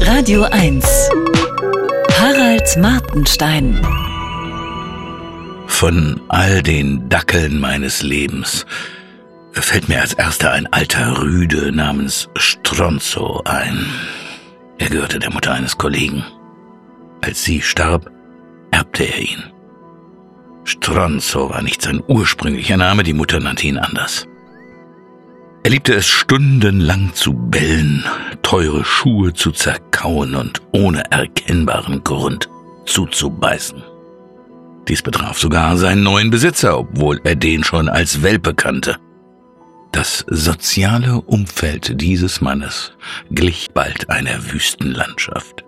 Radio 1. Harald Martenstein. Von all den Dackeln meines Lebens fällt mir als erster ein alter Rüde namens Stronzo ein. Er gehörte der Mutter eines Kollegen. Als sie starb, erbte er ihn. Stronzo war nicht sein ursprünglicher Name, die Mutter nannte ihn anders. Er liebte es stundenlang zu bellen, teure Schuhe zu zerkauen und ohne erkennbaren Grund zuzubeißen. Dies betraf sogar seinen neuen Besitzer, obwohl er den schon als Welpe kannte. Das soziale Umfeld dieses Mannes glich bald einer Wüstenlandschaft.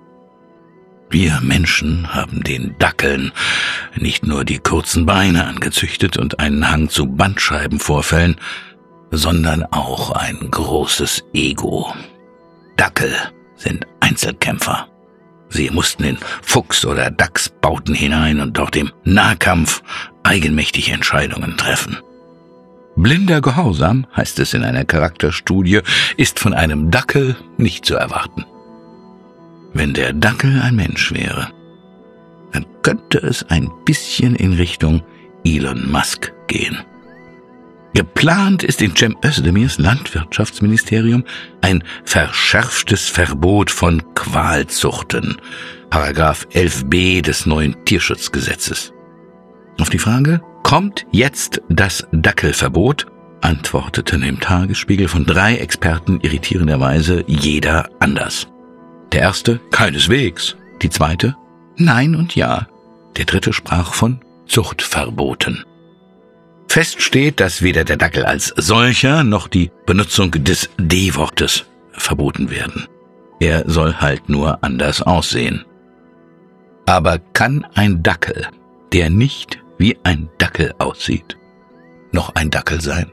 Wir Menschen haben den Dackeln nicht nur die kurzen Beine angezüchtet und einen Hang zu Bandscheibenvorfällen, sondern auch ein großes Ego. Dackel sind Einzelkämpfer. Sie mussten in Fuchs- oder Dachsbauten hinein und dort im Nahkampf eigenmächtig Entscheidungen treffen. Blinder Gehorsam, heißt es in einer Charakterstudie, ist von einem Dackel nicht zu erwarten. Wenn der Dackel ein Mensch wäre, dann könnte es ein bisschen in Richtung Elon Musk gehen. Geplant ist in Cem Özdemirs Landwirtschaftsministerium ein verschärftes Verbot von Qualzuchten, Paragraph 11b des neuen Tierschutzgesetzes. Auf die Frage, kommt jetzt das Dackelverbot, antworteten im Tagesspiegel von 3 Experten irritierenderweise jeder anders. Der erste, keineswegs. Die zweite, nein und ja. Der dritte sprach von Zuchtverboten. Fest steht, dass weder der Dackel als solcher noch die Benutzung des D-Wortes verboten werden. Er soll halt nur anders aussehen. Aber kann ein Dackel, der nicht wie ein Dackel aussieht, noch ein Dackel sein?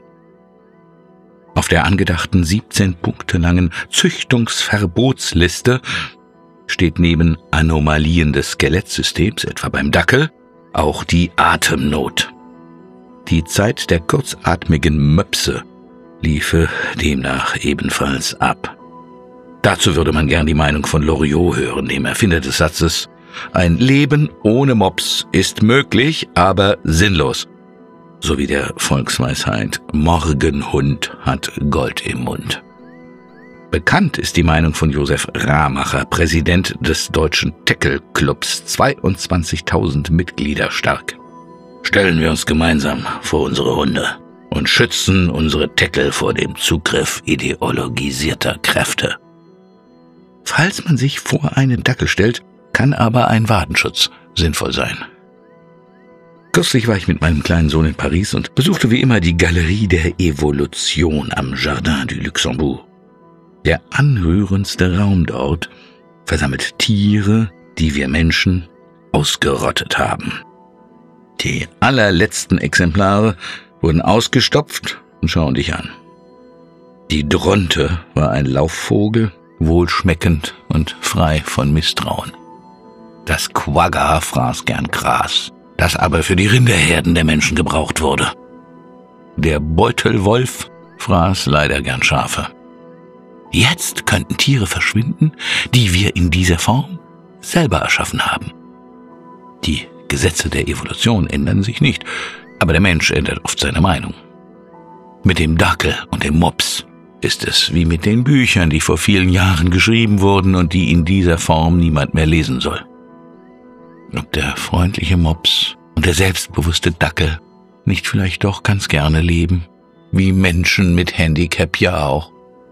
Auf der angedachten 17 Punkte langen Züchtungsverbotsliste steht neben Anomalien des Skelettsystems, etwa beim Dackel, auch die Atemnot. Die Zeit der kurzatmigen Möpse liefe demnach ebenfalls ab. Dazu würde man gern die Meinung von Loriot hören, dem Erfinder des Satzes: Ein Leben ohne Mops ist möglich, aber sinnlos. Sowie der Volksweisheit: Morgenhund hat Gold im Mund. Bekannt ist die Meinung von Josef Ramacher, Präsident des Deutschen Tackle-Clubs, 22.000 Mitglieder stark. Stellen wir uns gemeinsam vor unsere Hunde und schützen unsere Tackle vor dem Zugriff ideologisierter Kräfte. Falls man sich vor einen Dackel stellt, kann aber ein Wadenschutz sinnvoll sein. Kürzlich war ich mit meinem kleinen Sohn in Paris und besuchte wie immer die Galerie der Evolution am Jardin du Luxembourg. Der anrührendste Raum dort versammelt Tiere, die wir Menschen ausgerottet haben. Die allerletzten Exemplare wurden ausgestopft und schauen dich an. Die Dronte war ein Laufvogel, wohlschmeckend und frei von Misstrauen. Das Quagga fraß gern Gras, das aber für die Rinderherden der Menschen gebraucht wurde. Der Beutelwolf fraß leider gern Schafe. Jetzt könnten Tiere verschwinden, die wir in dieser Form selber erschaffen haben. Die Gesetze der Evolution ändern sich nicht, aber der Mensch ändert oft seine Meinung. Mit dem Dackel und dem Mops ist es wie mit den Büchern, die vor vielen Jahren geschrieben wurden und die in dieser Form niemand mehr lesen soll. Ob der freundliche Mops und der selbstbewusste Dackel nicht vielleicht doch ganz gerne leben, wie Menschen mit Handicap ja auch.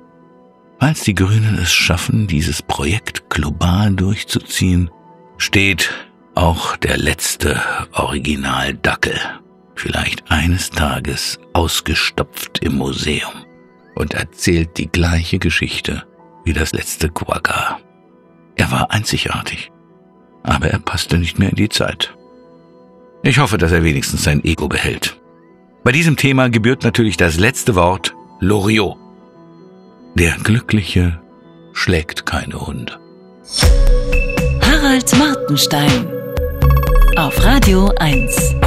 Falls die Grünen es schaffen, dieses Projekt global durchzuziehen, steht auch der letzte Original-Dackel vielleicht eines Tages ausgestopft im Museum und erzählt die gleiche Geschichte wie das letzte Quagga. Er war einzigartig, aber er passte nicht mehr in die Zeit. Ich hoffe, dass er wenigstens sein Ego behält. Bei diesem Thema gebührt natürlich das letzte Wort Loriot. Der Glückliche schlägt keine Hunde. Harald Martenstein auf Radio 1.